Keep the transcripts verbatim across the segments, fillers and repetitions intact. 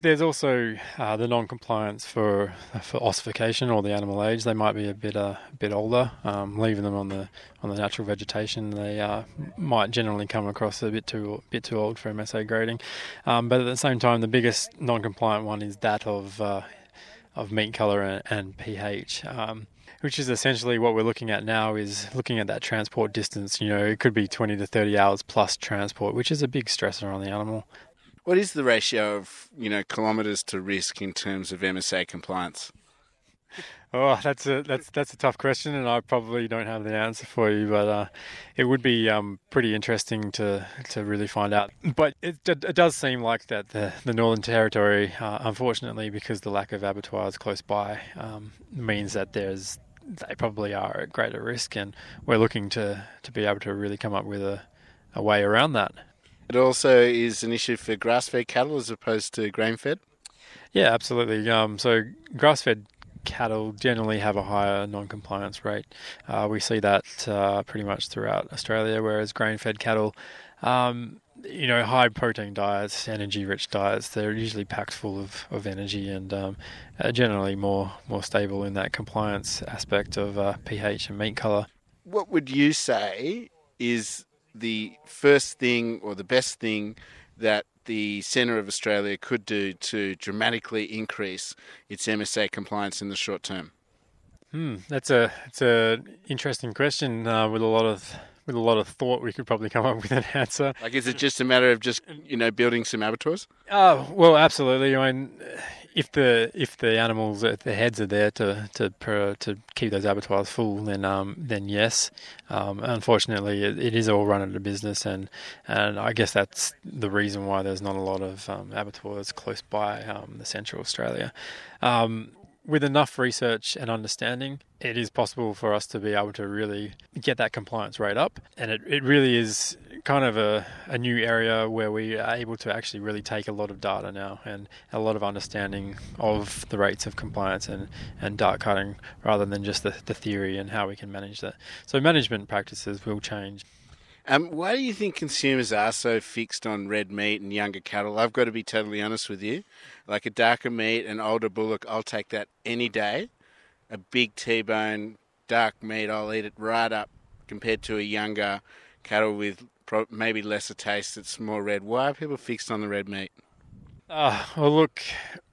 There's also uh, the non-compliance for for ossification or the animal age. They might be a bit uh, a bit older. Um, leaving them on the on the natural vegetation, they uh, might generally come across a bit too bit too old for M S A grading. Um, but at the same time, the biggest non-compliant one is that of uh, of meat colour and, and pH. Um, which is essentially what we're looking at now, is looking at that transport distance. You know, it could be twenty to thirty hours plus transport, which is a big stressor on the animal. What is the ratio of, you know, kilometres to risk in terms of M S A compliance? Oh, that's a that's that's a tough question, and I probably don't have the answer for you. But uh, it would be um, pretty interesting to to really find out. But it, it does seem like that the the Northern Territory, uh, unfortunately, because the lack of abattoirs close by, um, means that there's they probably are at greater risk, and we're looking to to be able to really come up with a, a way around that. It also is an issue for grass-fed cattle as opposed to grain-fed? Yeah, absolutely. Um, so grass-fed cattle generally have a higher non-compliance rate. Uh, we see that uh, pretty much throughout Australia, whereas grain-fed cattle, um, you know, high protein diets, energy-rich diets, they're usually packed full of, of energy and um, are generally more, more stable in that compliance aspect of uh, pH and meat colour. What would you say is the first thing or the best thing that the Centre of Australia could do to dramatically increase its M S A compliance in the short term? Hmm, that's a it's a interesting question uh, with a lot of with a lot of thought. We could probably come up with an answer. Like, is it just a matter of just, you know, building some abattoirs? Oh well, absolutely. I mean, if the if the animals, if the heads are there to to per, to keep those abattoirs full, then um then yes. Um, unfortunately, it, it is all run at a business, and and I guess that's the reason why there's not a lot of um, abattoirs close by um, the central Australia. Um, with enough research and understanding, it is possible for us to be able to really get that compliance rate up. And it, it really is kind of a, a new area where we are able to actually really take a lot of data now and a lot of understanding of the rates of compliance and, and dark cutting rather than just the, the theory and how we can manage that. So management practices will change. Um, why do you think consumers are so fixed on red meat and younger cattle? I've got to be totally honest with you. Like a darker meat, an older bullock, I'll take that any day. A big T-bone, dark meat, I'll eat it right up compared to a younger cattle with pro- maybe lesser taste that's more red. Why are people fixed on the red meat? Uh, well, look,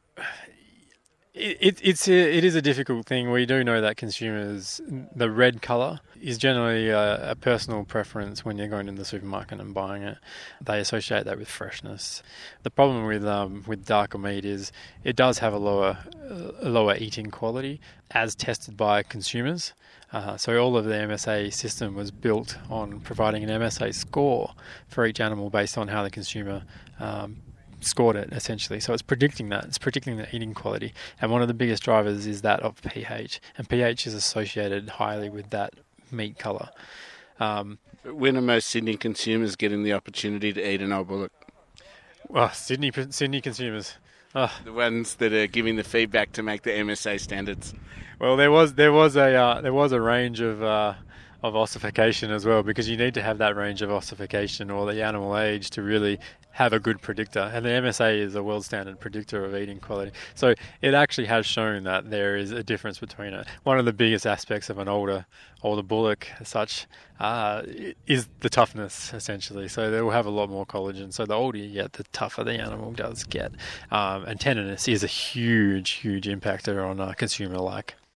It, it's a, it is a difficult thing. We do know that consumers, the red colour is generally a, a personal preference when you're going to the supermarket and buying it. They associate that with freshness. The problem with um, with darker meat is it does have a lower a lower eating quality as tested by consumers. Uh, so all of the M S A system was built on providing an M S A score for each animal based on how the consumer um, scored it, essentially. So it's predicting that. It's predicting the eating quality. And one of the biggest drivers is that of pH. And pH is associated highly with that meat colour. Um, When are most Sydney consumers getting the opportunity to eat an old bullock? well, Sydney Sydney consumers. Uh, The ones that are giving the feedback to make the M S A standards. well, there was there was a uh, there was a range of uh, of ossification as well, because you need to have that range of ossification or the animal age to really have a good predictor, and the M S A is a world standard predictor of eating quality. So it actually has shown that there is a difference between it. One of the biggest aspects of an older older bullock as such uh, is the toughness, essentially. So they will have a lot more collagen. So the older you get, the tougher the animal does get. Um, and tenderness is a huge, huge impactor on uh, consumer like.